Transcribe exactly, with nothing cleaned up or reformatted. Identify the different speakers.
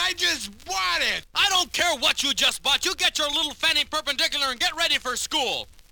Speaker 1: I just bought it.
Speaker 2: I don't care what you just bought. You get your little fanny perpendicular and get ready for school.